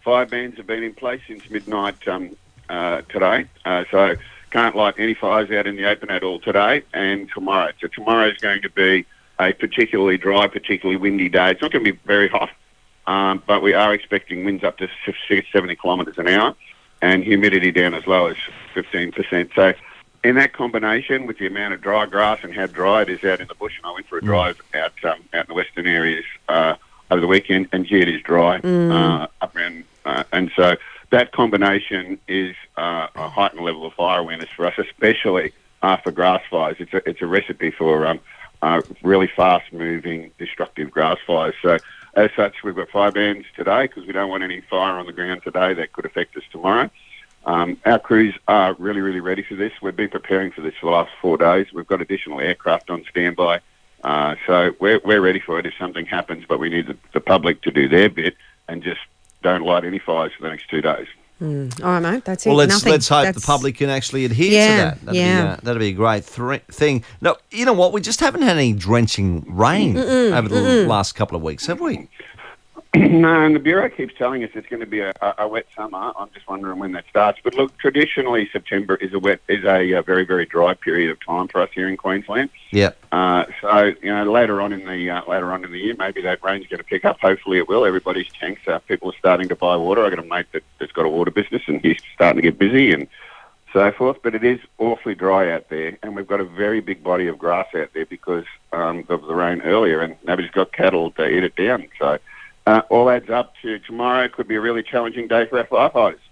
fire bans have been in place since midnight today. So can't light any fires out in the open at all today and tomorrow. So tomorrow is going to be a particularly dry, particularly windy day. It's not going to be very hot, but we are expecting winds up to 70 kilometres an hour and humidity down as low as 15%. So in that combination with the amount of dry grass and how dry it is out in the bush, and I went for a drive out in the western areas over the weekend, and gee, it is dry up around, and so that combination is a heightened level of fire awareness for us, especially for grass fires. It's a recipe for really fast-moving, destructive grass fires. So as such, we've got fire bans today because we don't want any fire on the ground today that could affect us tomorrow. Our crews are really, really ready for this. We've been preparing for this for the last 4 days. We've got additional aircraft on standby. So we're ready for it if something happens, but we need the public to do their bit and just don't light any fires for the next 2 days. All right, mate. That's it. Well, let's hope the public can actually adhere to that. That'd be a great thing. No, you know what? We just haven't had any drenching rain over the last couple of weeks, have we? No, and the Bureau keeps telling us it's going to be a wet summer. I'm just wondering when that starts. But look, traditionally September is a very, very dry period of time for us here in Queensland. Yeah. So later on in the year, maybe that rain's going to pick up. Hopefully it will. Everybody's tanks, people are starting to buy water. I got a mate that's got a water business, and he's starting to get busy and so forth. But it is awfully dry out there, and we've got a very big body of grass out there because of the rain earlier, and nobody's got cattle to eat it down. So. All adds up to tomorrow could be a really challenging day for our firefighters.